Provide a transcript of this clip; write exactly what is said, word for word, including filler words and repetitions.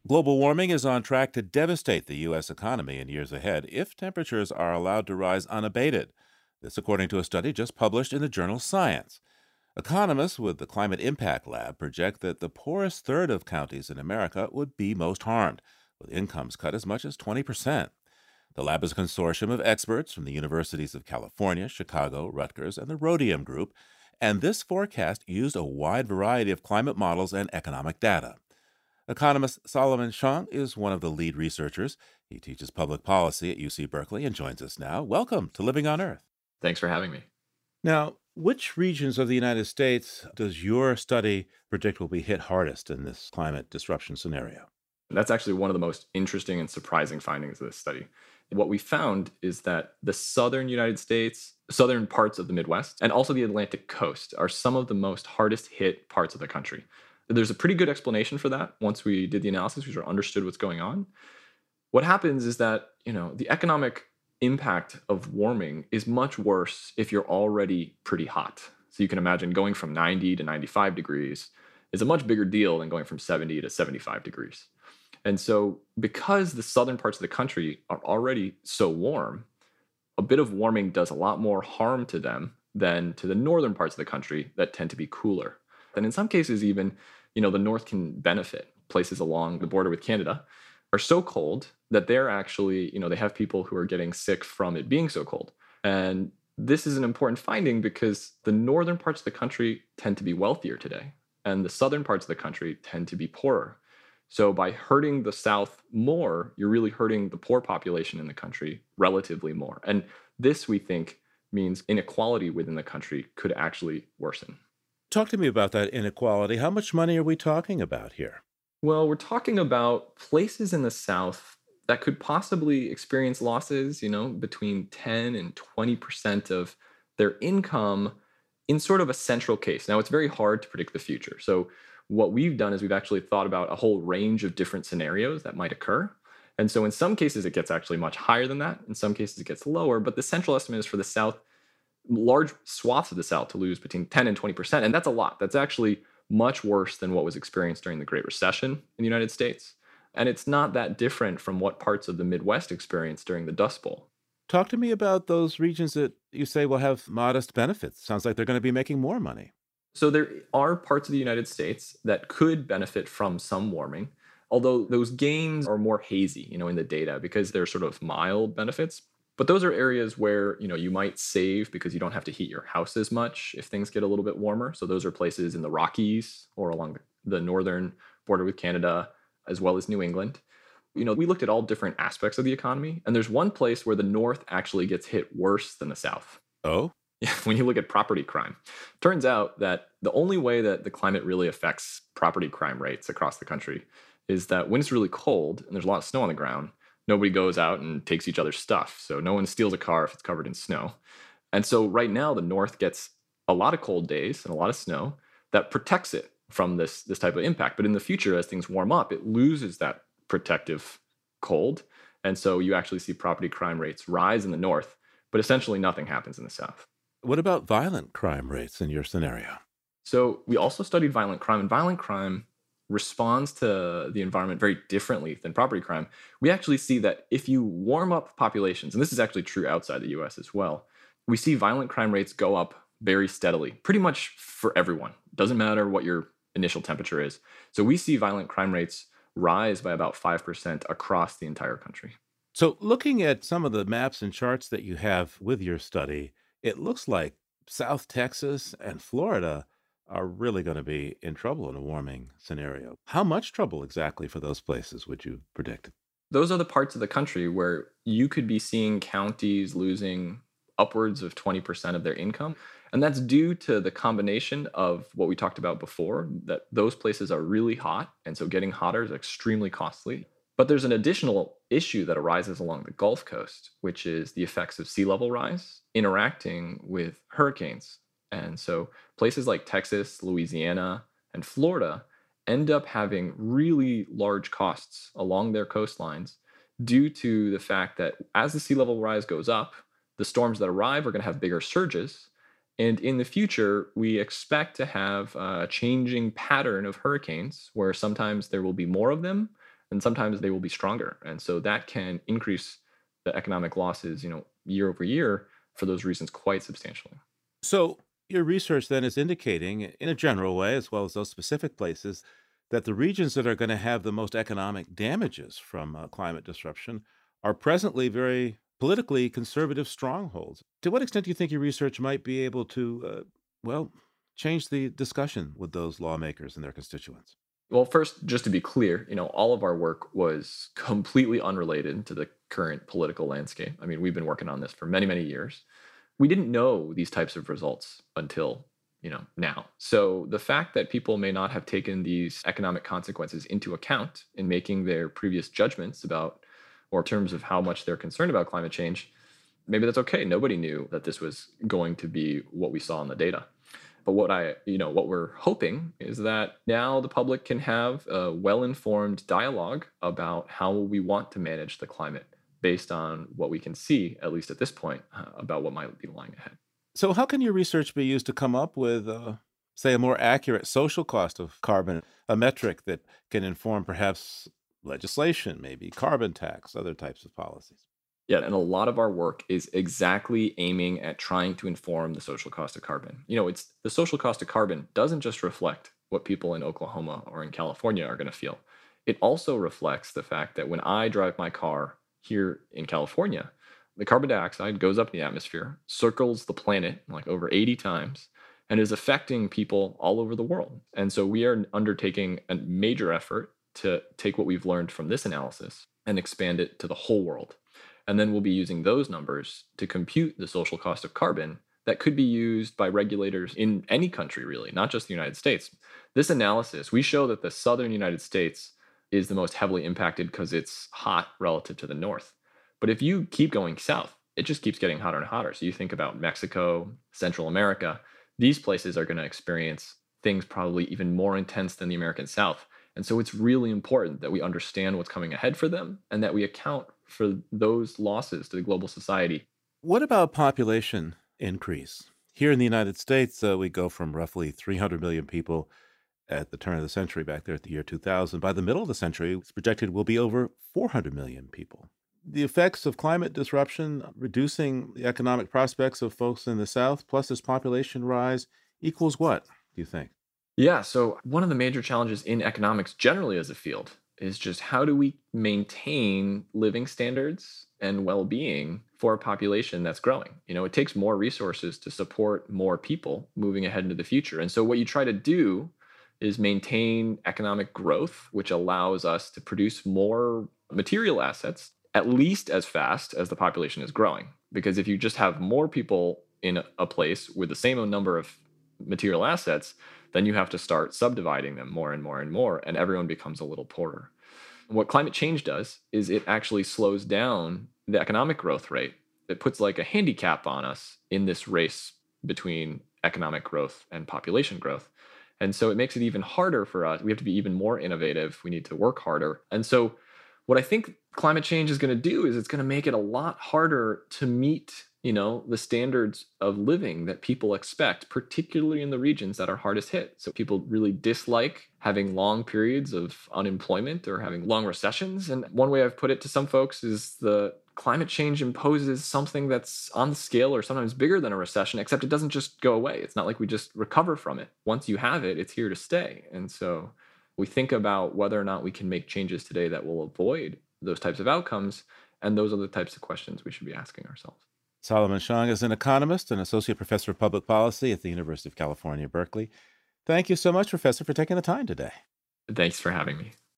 Global warming is on track to devastate the U S economy in years ahead if temperatures are allowed to rise unabated. This, according to a study just published in the journal Science. Economists with the Climate Impact Lab project that the poorest third of counties in America would be most harmed, with incomes cut as much as twenty percent. The lab is a consortium of experts from the universities of California, Chicago, Rutgers, and the Rhodium Group, and this forecast used a wide variety of climate models and economic data. Economist Solomon Shong is one of the lead researchers. He teaches public policy at U C Berkeley and joins us now. Welcome to Living on Earth. Thanks for having me. Now, which regions of the United States does your study predict will be hit hardest in this climate disruption scenario? That's actually one of the most interesting and surprising findings of this study. What we found is that the southern United States, southern parts of the Midwest, and also the Atlantic coast are some of the most hardest hit parts of the country. There's a pretty good explanation for that once we did the analysis, we sort of understood what's going on. What happens is that, you know, the economic impact of warming is much worse if you're already pretty hot. So you can imagine going from ninety to ninety-five degrees is a much bigger deal than going from seventy to seventy-five degrees. And so because the southern parts of the country are already so warm, a bit of warming does a lot more harm to them than to the northern parts of the country that tend to be cooler. And in some cases, even, you know, the north can benefit. Places along the border with Canada are so cold that they're actually, you know, they have people who are getting sick from it being so cold. And this is an important finding because the northern parts of the country tend to be wealthier today, and the southern parts of the country tend to be poorer. So by hurting the South more, you're really hurting the poor population in the country relatively more. And this, we think, means inequality within the country could actually worsen. Talk to me about that inequality. How much money are we talking about here? Well, we're talking about places in the South that could possibly experience losses, you know, between ten and twenty percent of their income in sort of a central case. Now, it's very hard to predict the future. So what we've done is we've actually thought about a whole range of different scenarios that might occur. And so in some cases, it gets actually much higher than that. In some cases, it gets lower. But the central estimate is for the South, large swaths of the South to lose between ten and twenty percent. And that's a lot. That's actually much worse than what was experienced during the Great Recession in the United States. And it's not that different from what parts of the Midwest experienced during the Dust Bowl. Talk to me about those regions that you say will have modest benefits. Sounds like they're going to be making more money. So there are parts of the United States that could benefit from some warming, although those gains are more hazy, you know, in the data because they're sort of mild benefits. But those are areas where, you know, you might save because you don't have to heat your house as much if things get a little bit warmer. So those are places in the Rockies or along the, the northern border with Canada, as well as New England. You know, we looked at all different aspects of the economy, and there's one place where the North actually gets hit worse than the South. Oh? Yeah, when you look at property crime, turns out that the only way that the climate really affects property crime rates across the country is that when it's really cold and there's a lot of snow on the ground, nobody goes out and takes each other's stuff. So no one steals a car if it's covered in snow. And so right now, the North gets a lot of cold days and a lot of snow that protects it from this, this type of impact. But in the future, as things warm up, it loses that protective cold. And so you actually see property crime rates rise in the North, but essentially nothing happens in the South. What about violent crime rates in your scenario? So we also studied violent crime, and violent crime responds to the environment very differently than property crime. We actually see that if you warm up populations, and this is actually true outside the U S as well, we see violent crime rates go up very steadily, pretty much for everyone. Doesn't matter what your initial temperature is. So we see violent crime rates rise by about five percent across the entire country. So, looking at some of the maps and charts that you have with your study, it looks like South Texas and Florida are really going to be in trouble in a warming scenario. How much trouble exactly for those places would you predict? Those are the parts of the country where you could be seeing counties losing upwards of twenty percent of their income. And that's due to the combination of what we talked about before, that those places are really hot. And so getting hotter is extremely costly. But there's an additional issue that arises along the Gulf Coast, which is the effects of sea level rise interacting with hurricanes. And so places like Texas, Louisiana, and Florida end up having really large costs along their coastlines due to the fact that as the sea level rise goes up, the storms that arrive are going to have bigger surges. And in the future, we expect to have a changing pattern of hurricanes where sometimes there will be more of them and sometimes they will be stronger. And so that can increase the economic losses, you know, year over year for those reasons quite substantially. So, your research then is indicating, in a general way, as well as those specific places, that the regions that are going to have the most economic damages from uh, climate disruption are presently very politically conservative strongholds. To what extent do you think your research might be able to, uh, well, change the discussion with those lawmakers and their constituents? Well, first, just to be clear, you know, all of our work was completely unrelated to the current political landscape. I mean, we've been working on this for many, many years. We didn't know these types of results until, you know, now. So the fact that people may not have taken these economic consequences into account in making their previous judgments about, or in terms of how much they're concerned about climate change, maybe that's okay. Nobody knew that this was going to be what we saw in the data. But what I, you know, what we're hoping is that now the public can have a well-informed dialogue about how we want to manage the climate based on what we can see, at least at this point, uh, about what might be lying ahead. So, how can your research be used to come up with, uh, say, a more accurate social cost of carbon, a metric that can inform perhaps legislation, maybe carbon tax, other types of policies? Yeah, and a lot of our work is exactly aiming at trying to inform the social cost of carbon. You know, it's the social cost of carbon doesn't just reflect what people in Oklahoma or in California are going to feel. It also reflects the fact that when I drive my car here in California, the carbon dioxide goes up in the atmosphere, circles the planet like over eighty times, and is affecting people all over the world. And so we are undertaking a major effort to take what we've learned from this analysis and expand it to the whole world. And then we'll be using those numbers to compute the social cost of carbon that could be used by regulators in any country, really, not just the United States. This analysis, we show that the southern United States is the most heavily impacted because it's hot relative to the north. But if you keep going south, it just keeps getting hotter and hotter. So you think about Mexico, Central America, these places are going to experience things probably even more intense than the American South. And so it's really important that we understand what's coming ahead for them and that we account for those losses to the global society. What about population increase? Here in the United States, uh, we go from roughly three hundred million people at the turn of the century, back there at the year two thousand. By the middle of the century, it's projected will be over four hundred million people. The effects of climate disruption, reducing the economic prospects of folks in the South, plus this population rise, equals what, do you think? Yeah, so one of the major challenges in economics generally as a field is just how do we maintain living standards and well-being for a population that's growing? You know, it takes more resources to support more people moving ahead into the future. And so what you try to do is maintain economic growth, which allows us to produce more material assets at least as fast as the population is growing. Because if you just have more people in a place with the same number of material assets, then you have to start subdividing them more and more and more, and everyone becomes a little poorer. What climate change does is it actually slows down the economic growth rate. It puts like a handicap on us in this race between economic growth and population growth. And so it makes it even harder for us. We have to be even more innovative. We need to work harder. And so what I think climate change is going to do is it's going to make it a lot harder to meet, you know, the standards of living that people expect, particularly in the regions that are hardest hit. So people really dislike having long periods of unemployment or having long recessions. And one way I've put it to some folks is the climate change imposes something that's on the scale or sometimes bigger than a recession, except it doesn't just go away. It's not like we just recover from it. Once you have it, it's here to stay. And so we think about whether or not we can make changes today that will avoid those types of outcomes. And those are the types of questions we should be asking ourselves. Solomon Shang is an economist and associate professor of public policy at the University of California, Berkeley. Thank you so much, Professor, for taking the time today. Thanks for having me.